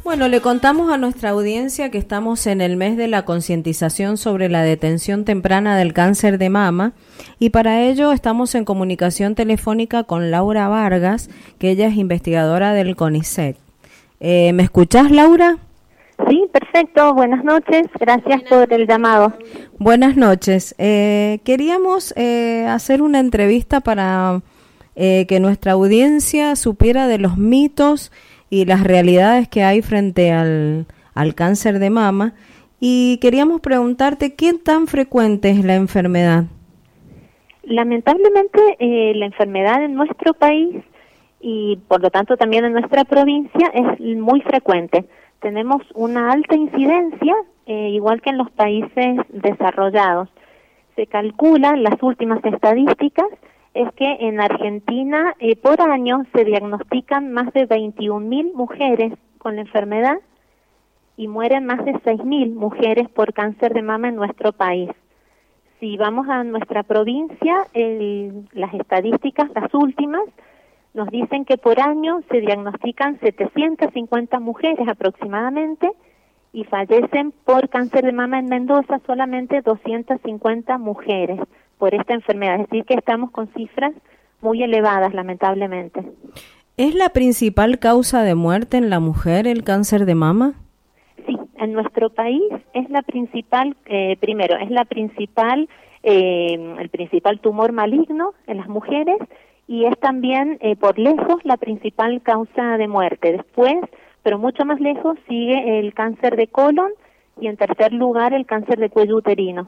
Bueno, le contamos a nuestra audiencia que estamos en el mes de la concientización sobre la detención temprana del cáncer de mama y para ello estamos en comunicación telefónica con Laura Vargas, que ella es investigadora del CONICET. ¿Me escuchás, Laura? Sí, perfecto. Buenas noches. Gracias por el llamado. Buenas noches. Queríamos hacer una entrevista para que nuestra audiencia supiera de los mitos y las realidades que hay frente al cáncer de mama, y queríamos preguntarte qué tan frecuente es la enfermedad. Lamentablemente, la enfermedad en nuestro país y por lo tanto también en nuestra provincia es muy frecuente. Tenemos una alta incidencia, igual que en los países desarrollados. Se calcula, las últimas estadísticas, es que en Argentina por año se diagnostican más de 21.000 mujeres con la enfermedad y mueren más de 6.000 mujeres por cáncer de mama en nuestro país. Si vamos a nuestra provincia, las estadísticas, las últimas, nos dicen que por año se diagnostican 750 mujeres aproximadamente y fallecen por cáncer de mama en Mendoza solamente 250 mujeres por esta enfermedad, es decir que estamos con cifras muy elevadas, lamentablemente. ¿Es la principal causa de muerte en la mujer el cáncer de mama? Sí, en nuestro país es la principal, primero, es la principal, el principal tumor maligno en las mujeres y es también por lejos la principal causa de muerte. Después, pero mucho más lejos, sigue el cáncer de colon y en tercer lugar el cáncer de cuello uterino.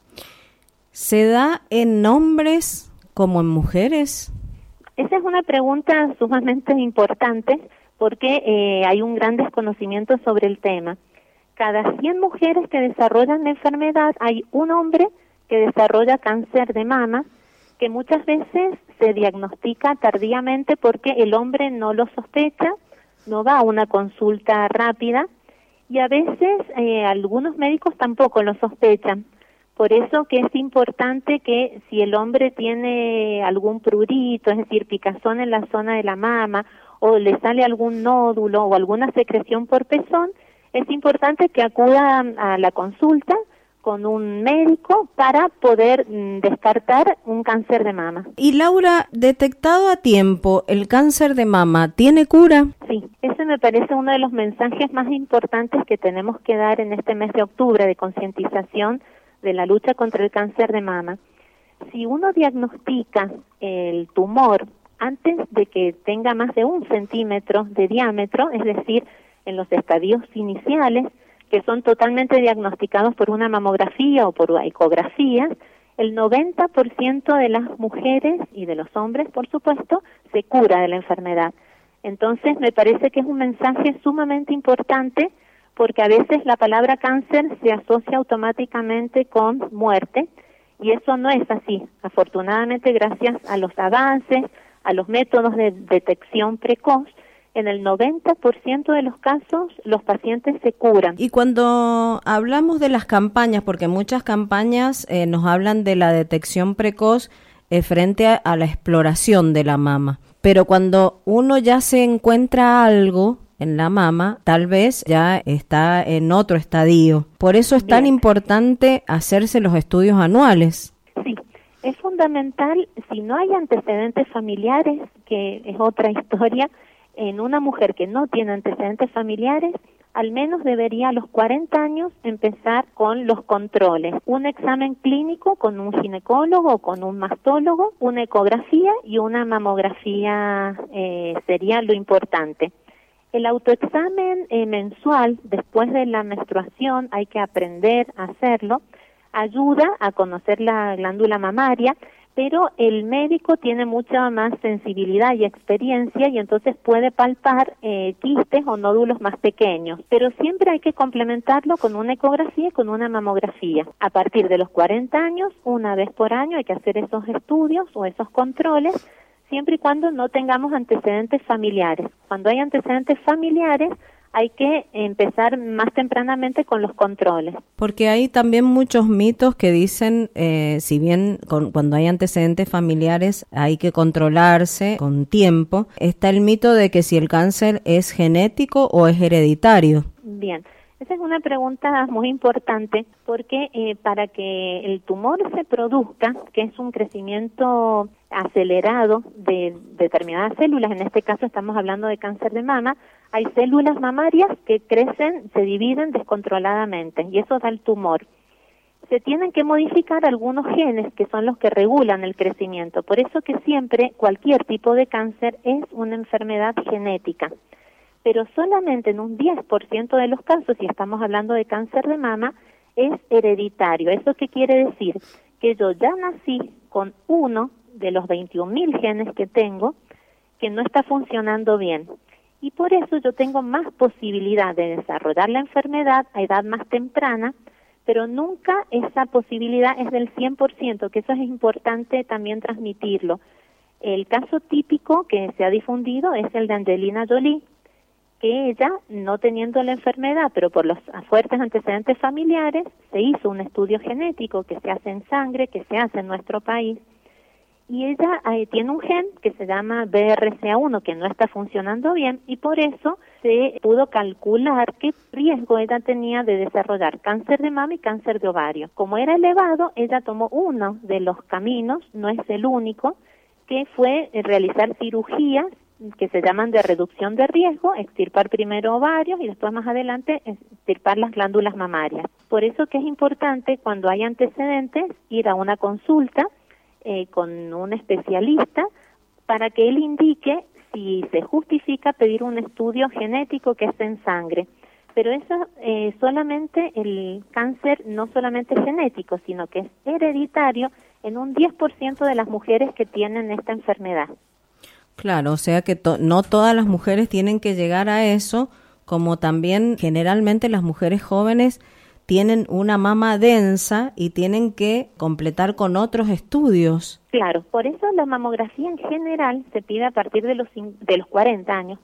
¿Se da en hombres como en mujeres? Esa es una pregunta sumamente importante porque hay un gran desconocimiento sobre el tema. Cada 100 mujeres que desarrollan la enfermedad hay un hombre que desarrolla cáncer de mama, que muchas veces se diagnostica tardíamente porque el hombre no lo sospecha, no va a una consulta rápida y a veces algunos médicos tampoco lo sospechan. Por eso que es importante que si el hombre tiene algún prurito, es decir, picazón en la zona de la mama, o le sale algún nódulo o alguna secreción por pezón, es importante que acuda a la consulta con un médico para poder descartar un cáncer de mama. Y Laura, detectado a tiempo, ¿el cáncer de mama tiene cura? Sí, ese me parece uno de los mensajes más importantes que tenemos que dar en este mes de octubre de concientización de la lucha contra el cáncer de mama. Si uno diagnostica el tumor antes de que tenga más de 1 centímetro de diámetro, es decir, en los estadios iniciales, que son totalmente diagnosticados por una mamografía o por ecografía, el 90% de las mujeres y de los hombres, por supuesto, se cura de la enfermedad. Entonces, me parece que es un mensaje sumamente importante porque a veces la palabra cáncer se asocia automáticamente con muerte y eso no es así. Afortunadamente, gracias a los avances, a los métodos de detección precoz, en el 90% de los casos los pacientes se curan. Y cuando hablamos de las campañas, porque muchas campañas nos hablan de la detección precoz frente a la exploración de la mama, pero cuando uno ya se encuentra algo en la mama, tal vez ya está en otro estadio. Por eso es tan importante hacerse los estudios anuales. Sí, es fundamental, si no hay antecedentes familiares, que es otra historia, en una mujer que no tiene antecedentes familiares, al menos debería a los 40 años empezar con los controles. Un examen clínico con un ginecólogo o con un mastólogo, una ecografía y una mamografía sería lo importante. El autoexamen mensual después de la menstruación, hay que aprender a hacerlo, ayuda a conocer la glándula mamaria, pero el médico tiene mucha más sensibilidad y experiencia y entonces puede palpar quistes o nódulos más pequeños, pero siempre hay que complementarlo con una ecografía y con una mamografía. A partir de los 40 años, una vez por año hay que hacer esos estudios o esos controles, siempre y cuando no tengamos antecedentes familiares. Cuando hay antecedentes familiares, hay que empezar más tempranamente con los controles. Porque hay también muchos mitos que dicen, si bien cuando hay antecedentes familiares hay que controlarse con tiempo, está el mito de que si el cáncer es genético o es hereditario. Bien, esa es una pregunta muy importante porque para que el tumor se produzca, que es un crecimiento acelerado de determinadas células, en este caso estamos hablando de cáncer de mama, hay células mamarias que crecen, se dividen descontroladamente y eso da el tumor. Se tienen que modificar algunos genes que son los que regulan el crecimiento, por eso que siempre cualquier tipo de cáncer es una enfermedad genética. Pero solamente en un 10% de los casos, si estamos hablando de cáncer de mama, es hereditario. ¿Eso qué quiere decir? Que yo ya nací con uno de los 21.000 genes que tengo que no está funcionando bien. Y por eso yo tengo más posibilidad de desarrollar la enfermedad a edad más temprana, pero nunca esa posibilidad es del 100%, que eso es importante también transmitirlo. El caso típico que se ha difundido es el de Angelina Jolie, que ella, no teniendo la enfermedad, pero por los fuertes antecedentes familiares, se hizo un estudio genético que se hace en sangre, que se hace en nuestro país, y ella tiene un gen que se llama BRCA1, que no está funcionando bien, y por eso se pudo calcular qué riesgo ella tenía de desarrollar cáncer de mama y cáncer de ovario. Como era elevado, ella tomó uno de los caminos, no es el único, que fue realizar cirugías que se llaman de reducción de riesgo, extirpar primero ovarios y después más adelante extirpar las glándulas mamarias. Por eso que es importante cuando hay antecedentes ir a una consulta con un especialista para que él indique si se justifica pedir un estudio genético que es en sangre. Pero eso solamente el cáncer no solamente es genético, sino que es hereditario en un 10% de las mujeres que tienen esta enfermedad. Claro, o sea que no todas las mujeres tienen que llegar a eso, como también generalmente las mujeres jóvenes tienen una mama densa y tienen que completar con otros estudios. Claro, por eso la mamografía en general se pide a partir de los 40 años,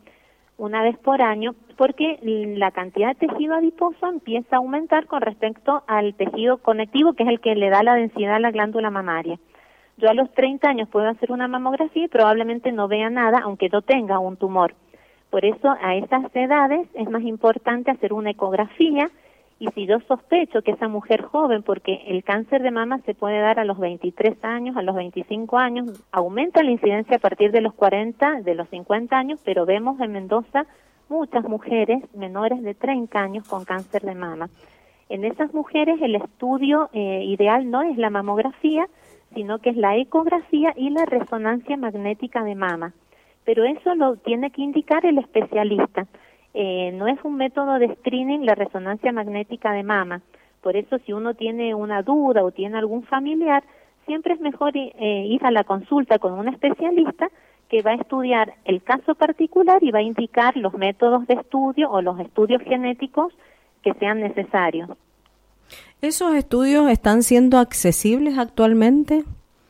una vez por año, porque la cantidad de tejido adiposo empieza a aumentar con respecto al tejido conectivo, que es el que le da la densidad a la glándula mamaria. Yo a los 30 años puedo hacer una mamografía y probablemente no vea nada, aunque yo tenga un tumor. Por eso a esas edades es más importante hacer una ecografía, y si yo sospecho que esa mujer joven, porque el cáncer de mama se puede dar a los 23 años, a los 25 años, aumenta la incidencia a partir de los 40, de los 50 años, pero vemos en Mendoza muchas mujeres menores de 30 años con cáncer de mama. En esas mujeres el estudio ideal no es la mamografía, sino que es la ecografía y la resonancia magnética de mama. Pero eso lo tiene que indicar el especialista. No es un método de screening la resonancia magnética de mama. Por eso si uno tiene una duda o tiene algún familiar, siempre es mejor ir a la consulta con un especialista que va a estudiar el caso particular y va a indicar los métodos de estudio o los estudios genéticos que sean necesarios. ¿Esos estudios están siendo accesibles actualmente?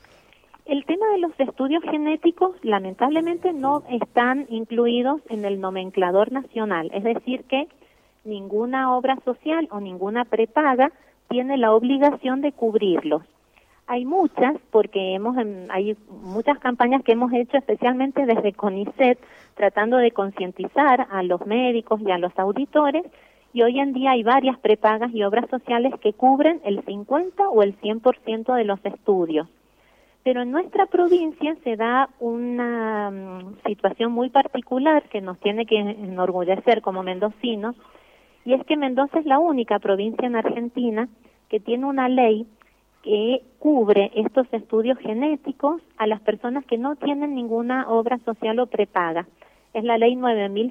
El tema de los estudios genéticos lamentablemente no están incluidos en el nomenclador nacional, es decir que ninguna obra social o ninguna prepaga tiene la obligación de cubrirlos. Hay muchas, porque hay muchas campañas que hemos hecho especialmente desde CONICET, tratando de concientizar a los médicos y a los auditores, y hoy en día hay varias prepagas y obras sociales que cubren el 50 o el 100% de los estudios. Pero en nuestra provincia se da una situación muy particular que nos tiene que enorgullecer como mendocinos, y es que Mendoza es la única provincia en Argentina que tiene una ley que cubre estos estudios genéticos a las personas que no tienen ninguna obra social o prepaga. Es la ley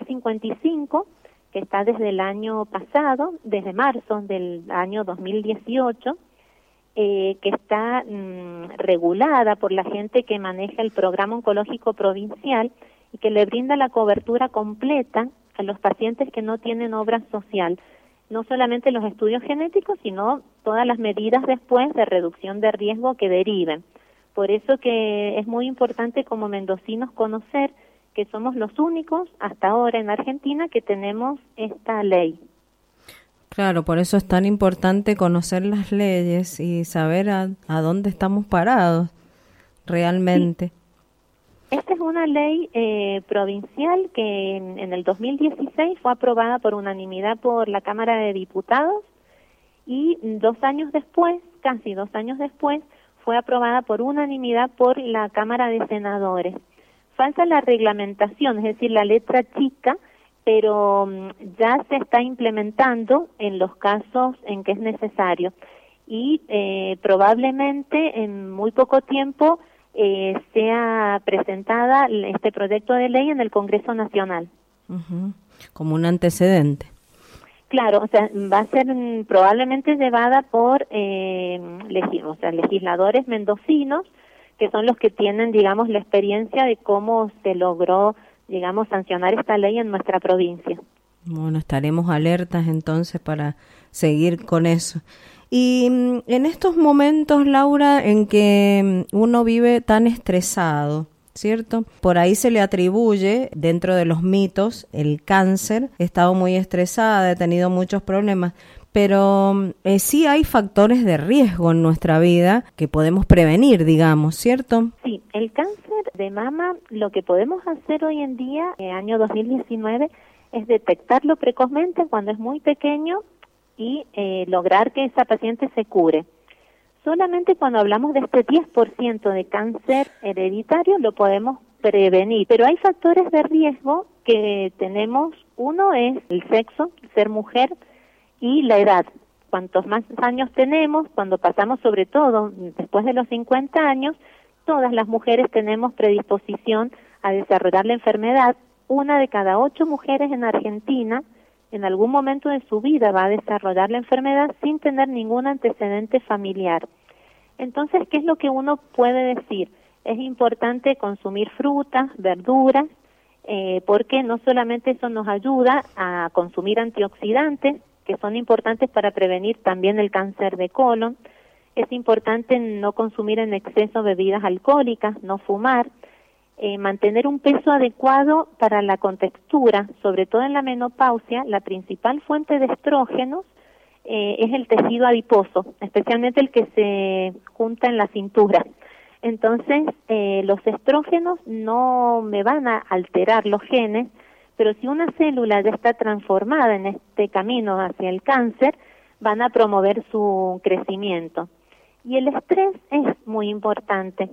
9055, que está desde el año pasado, desde marzo del año 2018, que está regulada por la gente que maneja el programa oncológico provincial y que le brinda la cobertura completa a los pacientes que no tienen obra social, no solamente los estudios genéticos, sino todas las medidas después de reducción de riesgo que deriven. Por eso que es muy importante como mendocinos conocer que somos los únicos hasta ahora en Argentina que tenemos esta ley. Claro, por eso es tan importante conocer las leyes y saber a dónde estamos parados realmente. Sí. Esta es una ley provincial que en el 2016 fue aprobada por unanimidad por la Cámara de Diputados y 2 años después, casi 2 años después, fue aprobada por unanimidad por la Cámara de Senadores. Falta la reglamentación, es decir, la letra chica, pero ya se está implementando en los casos en que es necesario y probablemente en muy poco tiempo sea presentada este proyecto de ley en el Congreso Nacional. Uh-huh. Como un antecedente. Claro, o sea, va a ser probablemente llevada por legisladores mendocinos, que son los que tienen, digamos, la experiencia de cómo se logró, digamos, sancionar esta ley en nuestra provincia. Bueno, estaremos alertas entonces para seguir con eso. Y en estos momentos, Laura, en que uno vive tan estresado, ¿cierto? Por ahí se le atribuye, dentro de los mitos, el cáncer. He estado muy estresada, he tenido muchos problemas, pero sí hay factores de riesgo en nuestra vida que podemos prevenir, digamos, ¿cierto? Sí, el cáncer de mama, lo que podemos hacer hoy en día, año 2019, es detectarlo precozmente cuando es muy pequeño y lograr que esa paciente se cure. Solamente cuando hablamos de este 10% de cáncer hereditario lo podemos prevenir, pero hay factores de riesgo que tenemos. Uno es el sexo, ser mujer, y la edad. Cuantos más años tenemos, cuando pasamos sobre todo después de los 50 años, todas las mujeres tenemos predisposición a desarrollar la enfermedad. 1 de cada 8 mujeres en Argentina en algún momento de su vida va a desarrollar la enfermedad sin tener ningún antecedente familiar. Entonces, ¿qué es lo que uno puede decir? Es importante consumir frutas, verduras, porque no solamente eso nos ayuda a consumir antioxidantes, que son importantes para prevenir también el cáncer de colon. Es importante no consumir en exceso bebidas alcohólicas, no fumar, mantener un peso adecuado para la contextura, sobre todo en la menopausia. La principal fuente de estrógenos es el tejido adiposo, especialmente el que se junta en la cintura. Entonces, los estrógenos no me van a alterar los genes, pero si una célula ya está transformada en este camino hacia el cáncer, van a promover su crecimiento. Y el estrés es muy importante,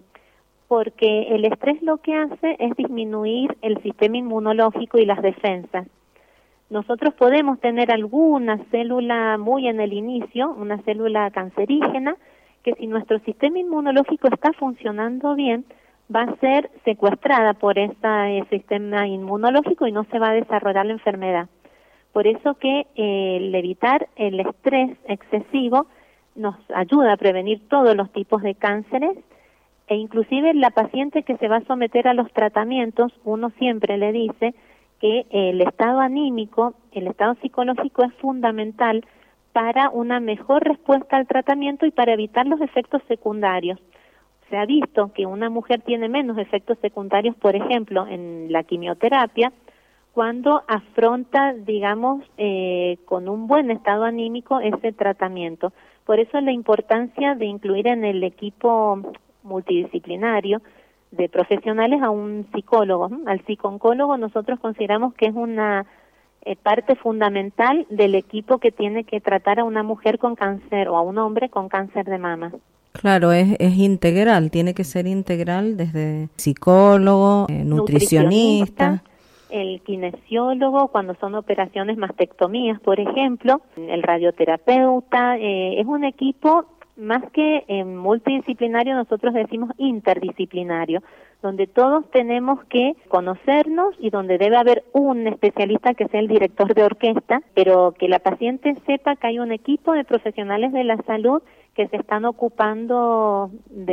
porque el estrés lo que hace es disminuir el sistema inmunológico y las defensas. Nosotros podemos tener alguna célula muy en el inicio, una célula cancerígena, que si nuestro sistema inmunológico está funcionando bien, va a ser secuestrada por ese sistema inmunológico y no se va a desarrollar la enfermedad. Por eso que el evitar el estrés excesivo nos ayuda a prevenir todos los tipos de cánceres, e inclusive la paciente que se va a someter a los tratamientos, uno siempre le dice que el estado anímico, el estado psicológico es fundamental para una mejor respuesta al tratamiento y para evitar los efectos secundarios. Se ha visto que una mujer tiene menos efectos secundarios, por ejemplo, en la quimioterapia, cuando afronta, digamos, con un buen estado anímico ese tratamiento. Por eso la importancia de incluir en el equipo multidisciplinario de profesionales a un psicólogo. Al psicooncólogo nosotros consideramos que es una parte fundamental del equipo que tiene que tratar a una mujer con cáncer o a un hombre con cáncer de mama. Claro, es integral, tiene que ser integral desde psicólogo, nutricionista, el kinesiólogo cuando son operaciones mastectomías, por ejemplo, el radioterapeuta. Es un equipo más que multidisciplinario, nosotros decimos interdisciplinario, donde todos tenemos que conocernos y donde debe haber un especialista que sea el director de orquesta, pero que la paciente sepa que hay un equipo de profesionales de la salud que se están ocupando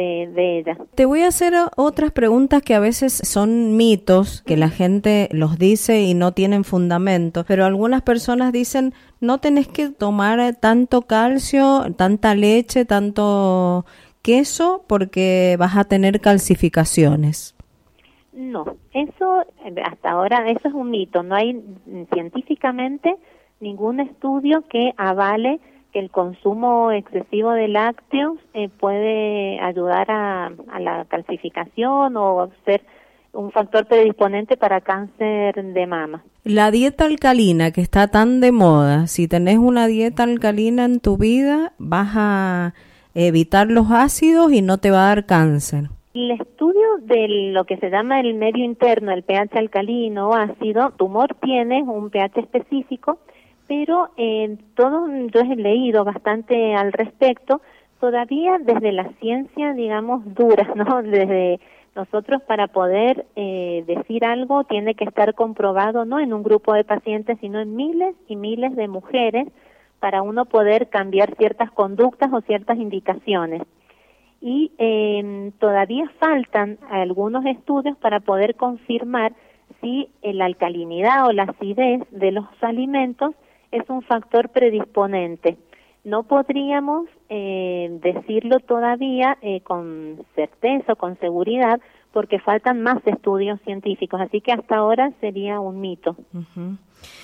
de ella. Te voy a hacer otras preguntas que a veces son mitos, que la gente los dice y no tienen fundamento, pero algunas personas dicen no tenés que tomar tanto calcio, tanta leche, tanto queso porque vas a tener calcificaciones. No, eso hasta ahora, eso es un mito. No hay científicamente ningún estudio que avale que el consumo excesivo de lácteos puede ayudar a la calcificación o ser un factor predisponente para cáncer de mama. La dieta alcalina que está tan de moda, si tenés una dieta alcalina en tu vida, vas a evitar los ácidos y no te va a dar cáncer. El estudio de lo que se llama el medio interno, el pH alcalino o ácido, tumor tiene un pH específico, pero yo he leído bastante al respecto, todavía desde la ciencia, digamos, dura, ¿no? Desde nosotros para poder decir algo tiene que estar comprobado no en un grupo de pacientes, sino en miles y miles de mujeres para uno poder cambiar ciertas conductas o ciertas indicaciones. Y todavía faltan algunos estudios para poder confirmar si la alcalinidad o la acidez de los alimentos es un factor predisponente. No podríamos decirlo todavía con certeza o con seguridad porque faltan más estudios científicos, así que hasta ahora sería un mito. Uh-huh.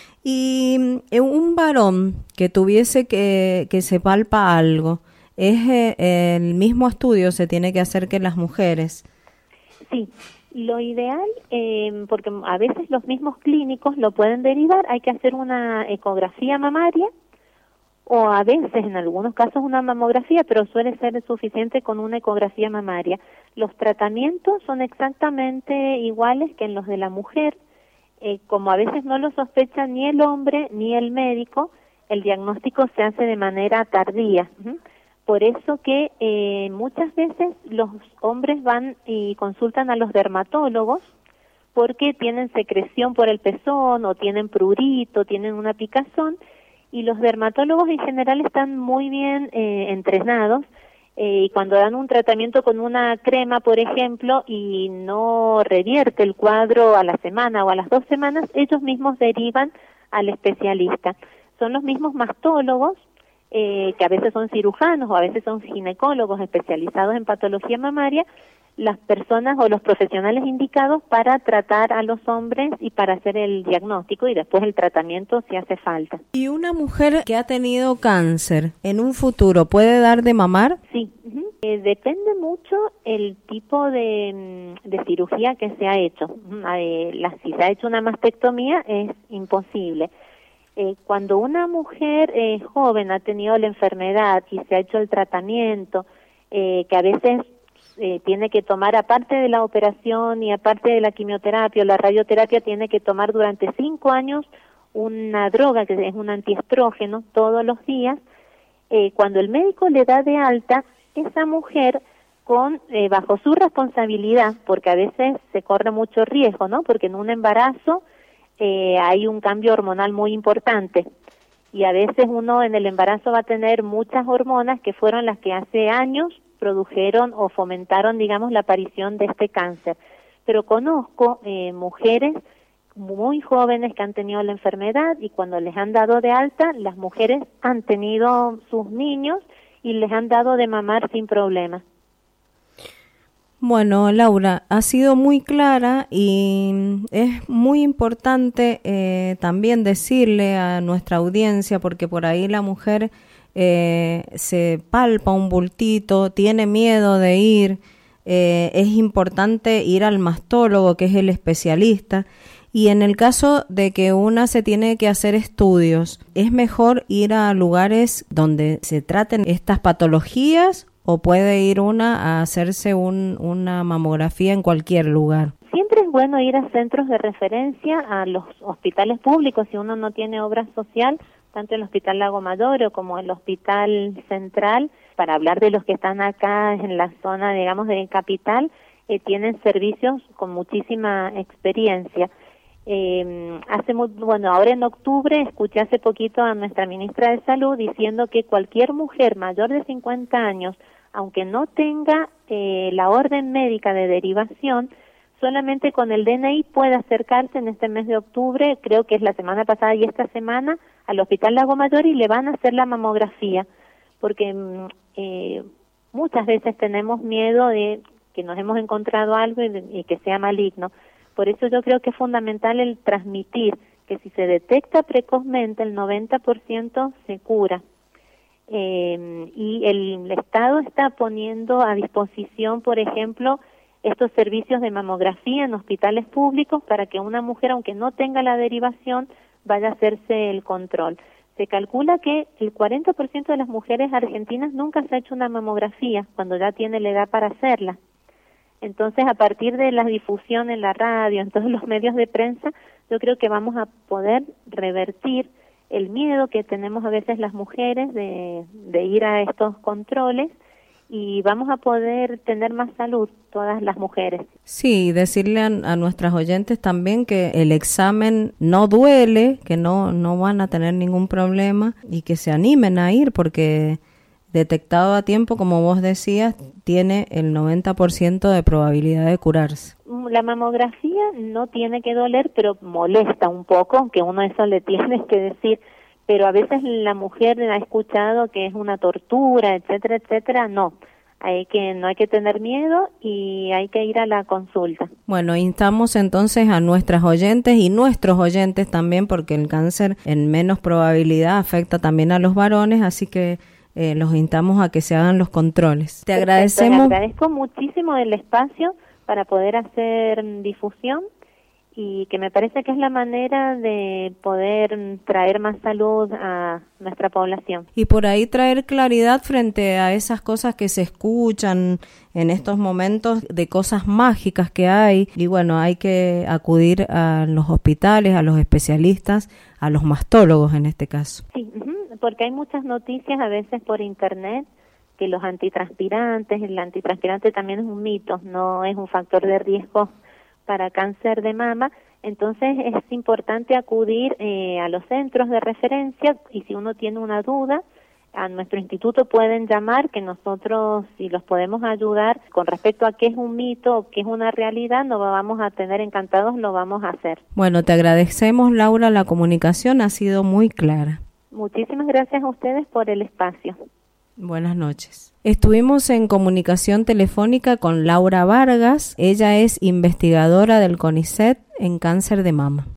Y un varón que tuviese que se palpa algo, ¿es el mismo estudio se tiene que hacer que las mujeres? Sí, lo ideal, porque a veces los mismos clínicos lo pueden derivar, hay que hacer una ecografía mamaria o a veces, en algunos casos, una mamografía, pero suele ser suficiente con una ecografía mamaria. Los tratamientos son exactamente iguales que en los de la mujer, como a veces no lo sospecha ni el hombre ni el médico, el diagnóstico se hace de manera tardía. Por eso que muchas veces los hombres van y consultan a los dermatólogos porque tienen secreción por el pezón o tienen prurito, tienen una picazón, y los dermatólogos en general están muy bien entrenados y cuando dan un tratamiento con una crema, por ejemplo, y no revierte el cuadro a la semana o a las 2 semanas, ellos mismos derivan al especialista. Son los mismos mastólogos que a veces son cirujanos o a veces son ginecólogos especializados en patología mamaria, las personas o los profesionales indicados para tratar a los hombres y para hacer el diagnóstico y después el tratamiento si hace falta. ¿Y una mujer que ha tenido cáncer en un futuro puede dar de mamar? Sí, depende mucho el tipo de cirugía que se ha hecho. Si se ha hecho una mastectomía es imposible. Cuando una mujer joven ha tenido la enfermedad y se ha hecho el tratamiento, que a veces tiene que tomar, aparte de la operación y aparte de la quimioterapia o la radioterapia, tiene que tomar durante 5 años una droga que es un antiestrógeno todos los días. Cuando el médico le da de alta, esa mujer bajo su responsabilidad, porque a veces se corre mucho riesgo, ¿no? Porque en un embarazo hay un cambio hormonal muy importante y a veces uno en el embarazo va a tener muchas hormonas que fueron las que hace años produjeron o fomentaron, digamos, la aparición de este cáncer. Pero conozco mujeres muy jóvenes que han tenido la enfermedad y cuando les han dado de alta, las mujeres han tenido sus niños y les han dado de mamar sin problema. Bueno, Laura, ha sido muy clara y es muy importante también decirle a nuestra audiencia, porque por ahí la mujer se palpa un bultito, tiene miedo de ir, es importante ir al mastólogo, que es el especialista, y en el caso de que una se tiene que hacer estudios, es mejor ir a lugares donde se traten estas patologías o puede ir una a hacerse una mamografía en cualquier lugar. Siempre es bueno ir a centros de referencia, a los hospitales públicos, si uno no tiene obra social, tanto el Hospital Lago Maduro como el Hospital Central, para hablar de los que están acá en la zona, digamos, de capital, tienen servicios con muchísima experiencia. Ahora en octubre escuché hace poquito a nuestra ministra de Salud diciendo que cualquier mujer mayor de 50 años, aunque no tenga la orden médica de derivación, solamente con el DNI puede acercarse en este mes de octubre, creo que es la semana pasada y esta semana, al Hospital Lago Mayor y le van a hacer la mamografía, porque muchas veces tenemos miedo de que nos hemos encontrado algo y que sea maligno. Por eso yo creo que es fundamental el transmitir que si se detecta precozmente, el 90% se cura. Y el Estado está poniendo a disposición, por ejemplo, estos servicios de mamografía en hospitales públicos para que una mujer, aunque no tenga la derivación, vaya a hacerse el control. Se calcula que el 40% de las mujeres argentinas nunca se ha hecho una mamografía cuando ya tiene la edad para hacerla. Entonces, a partir de la difusión en la radio, en todos los medios de prensa, yo creo que vamos a poder revertir el miedo que tenemos a veces las mujeres de ir a estos controles, y vamos a poder tener más salud todas las mujeres. Sí, decirle a nuestras oyentes también que el examen no duele, que no van a tener ningún problema y que se animen a ir porque detectado a tiempo, como vos decías, tiene el 90% de probabilidad de curarse. La mamografía no tiene que doler, pero molesta un poco, aunque uno eso le tiene que decir, pero a veces la mujer ha escuchado que es una tortura, etcétera, etcétera. No hay que tener miedo y hay que ir a la consulta. Bueno, instamos entonces a nuestras oyentes y nuestros oyentes también, porque el cáncer en menos probabilidad afecta también a los varones, así que los instamos a que se hagan los controles. Te agradecemos. Te agradezco muchísimo el espacio para poder hacer difusión, y que me parece que es la manera de poder traer más salud a nuestra población. Y por ahí traer claridad frente a esas cosas que se escuchan en estos momentos, de cosas mágicas que hay. Y bueno, hay que acudir a los hospitales, a los especialistas, a los mastólogos en este caso. Sí, porque hay muchas noticias a veces por internet que los antitranspirantes, el antitranspirante también es un mito, no es un factor de riesgo para cáncer de mama. Entonces es importante acudir a los centros de referencia, y si uno tiene una duda, a nuestro instituto pueden llamar, que nosotros, si los podemos ayudar con respecto a qué es un mito o qué es una realidad, nos vamos a tener encantados, lo vamos a hacer. Bueno, te agradecemos, Laura, la comunicación ha sido muy clara. Muchísimas gracias a ustedes por el espacio. Buenas noches. Estuvimos en comunicación telefónica con Laura Vargas. Ella es investigadora del CONICET en cáncer de mama.